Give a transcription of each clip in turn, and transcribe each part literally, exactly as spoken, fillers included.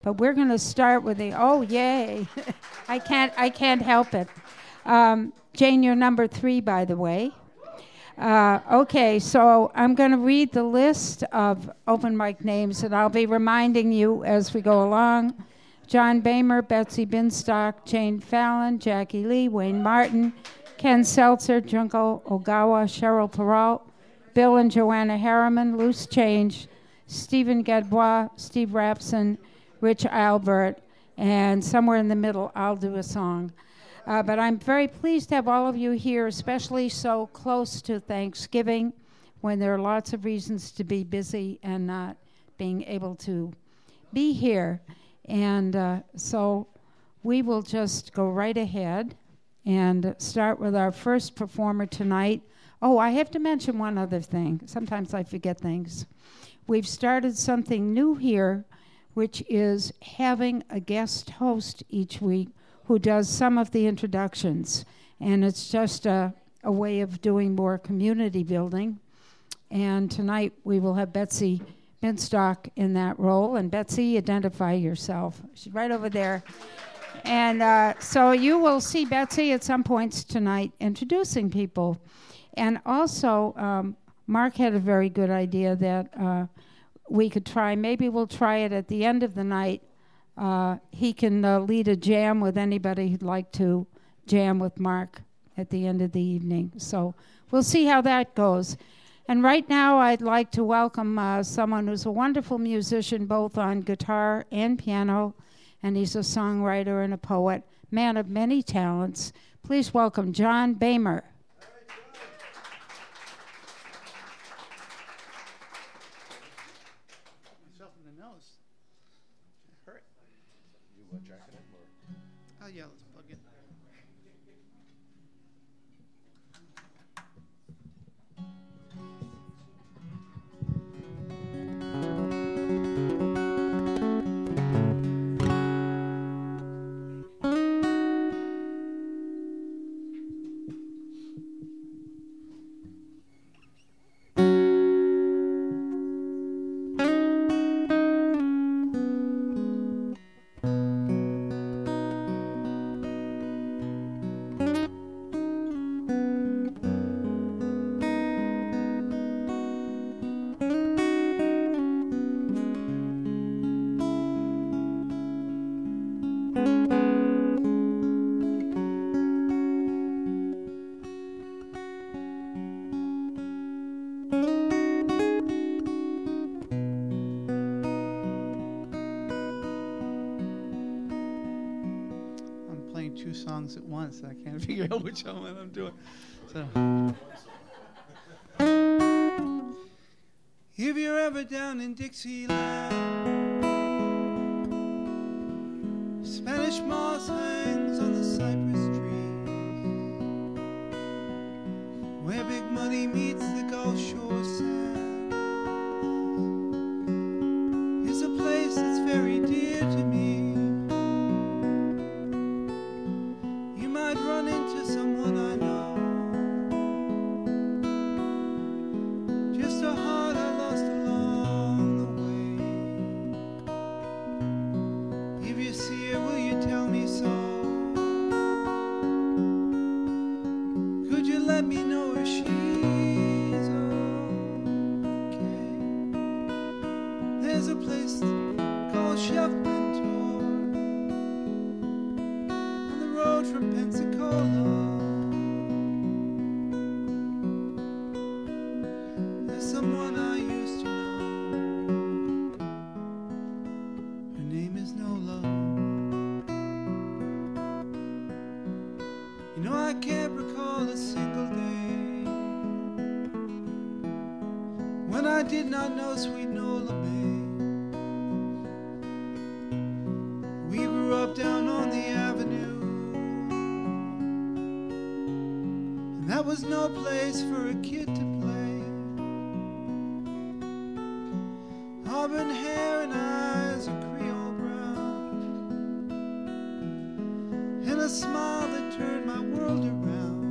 but we're going to start with the, oh, yay. I can't I can't help it. Um, Jane, you're number three, by the way. Uh, okay, so I'm going to read the list of open mic names, and I'll be reminding you as we go along. John Boehmer, Betsy Binstock, Jane Fallon, Jackie Lee, Wayne Martin, Ken Seltzer, Junko Ogawa, Cheryl Perrault, Bill and Joanna Harriman, Loose Change, Stephen Gadbois, Steve Rapson, Rich Albert, and somewhere in the middle, I'll do a song. Uh, but I'm very pleased to have all of you here, especially so close to Thanksgiving, when there are lots of reasons to be busy and not being able to be here. And uh, so we will just go right ahead and start with our first performer tonight. Oh, I have to mention one other thing. Sometimes I forget things. We've started something new here, which is having a guest host each week who does some of the introductions. And it's just a, a way of doing more community building. And tonight we will have Betsy Binstock in that role. And Betsy, identify yourself. She's right over there. And uh, so you will see Betsy at some points tonight introducing people. And also, um, Mark had a very good idea that uh, we could try, maybe we'll try it at the end of the night. Uh, he can uh, lead a jam with anybody who'd like to jam with Mark at the end of the evening. So we'll see how that goes. And right now I'd like to welcome uh, someone who's a wonderful musician, both on guitar and piano, and he's a songwriter and a poet, man of many talents. Please welcome John Boehmer. Oh, yeah, let's plug in. Two songs at once. I can't figure out which one I'm doing. So, if you're ever down in Dixieland, Spanish moss hangs on the cypress trees, where big money meets the Gulf Shore sand. It's a place that's very dear to me. Run into someone I know, just a heart I lost along the way. If you see her, will you tell me so? Could you let me know if she's okay? There's a place called Chef Mentor on the road from Pensacola. There's someone I used to know. Her name is Nola. You know, I can't recall a single day when I did not know sweet Nola May. We grew up down on the avenue. That was no place for a kid to play. Auburn hair and eyes of Creole brown, and a smile that turned my world around.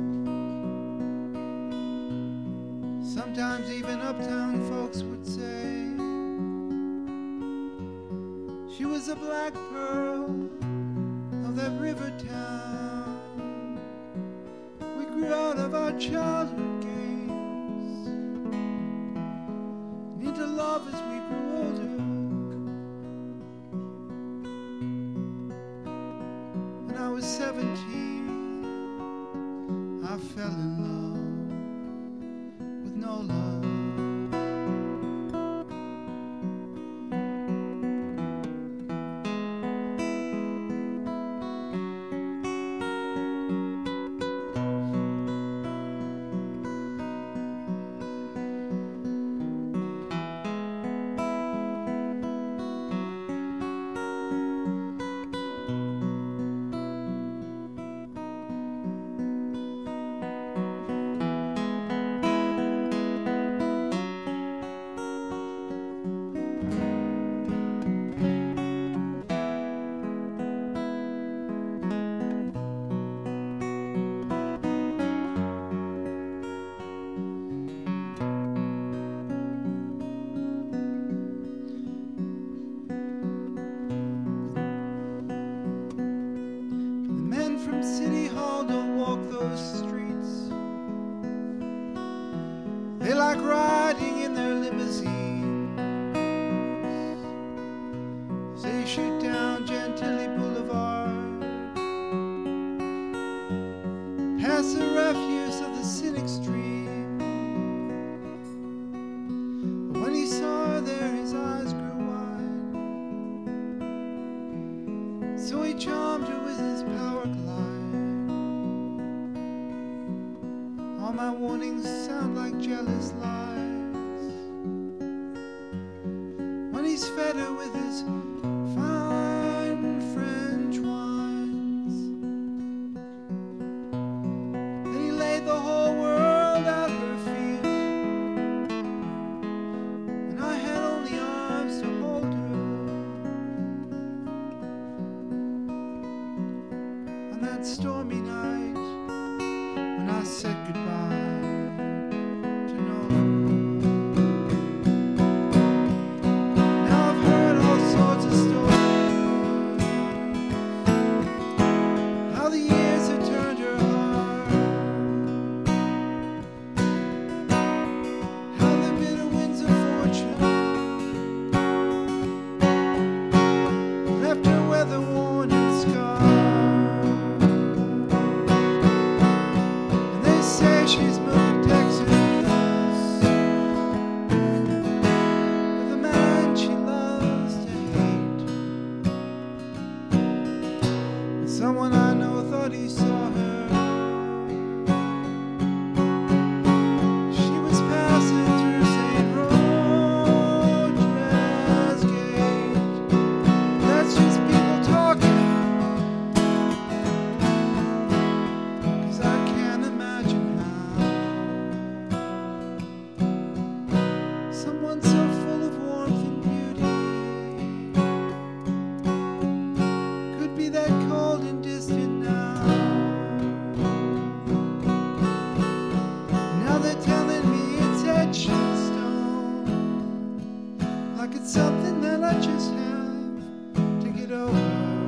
Sometimes even uptown folks would say She was a black pearl of that river town. We grew out of our childhood games and into love as we grew older. When I was seventeen, I fell in love with no love. From City Hall don't walk those streets. They like riding in their limousines as they shoot down Gentilly Boulevard, past the refuse of the cynic stream. But when he saw her there, his eyes grew wide, so he charmed her with his power glide. All my warnings sound like jealous lies when he's fed her with his fine French wines. Then he laid the whole world at her feet, and I had only arms to hold her. On that stormy night when I said goodbye to Nola. Now I've heard all sorts of stories, how the years have turned her heart, how the bitter winds of fortune left her weather worn and scarred. And they say she's moved to Texas with a man she loves to hate. But someone I know thought he saw her. She was passing through Saint Roger's gate. That's just people talking, 'cause I can't imagine how someone so full of warmth and beauty could be that cold and distant now. Now they're telling me it's etched in stone, like it's something that I just have to get over.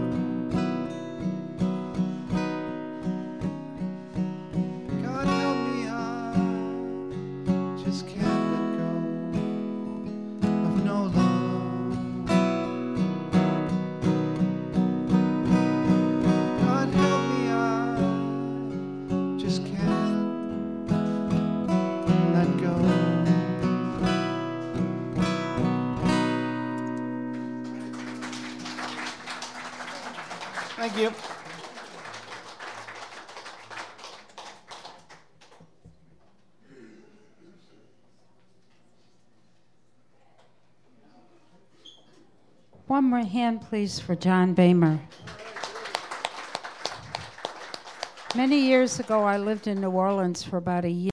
God help me, I just can't let go of no love. God help me, I just can't let go. Thank you. One more hand, please, for John Boehmer. Many years ago, I lived in New Orleans for about a year.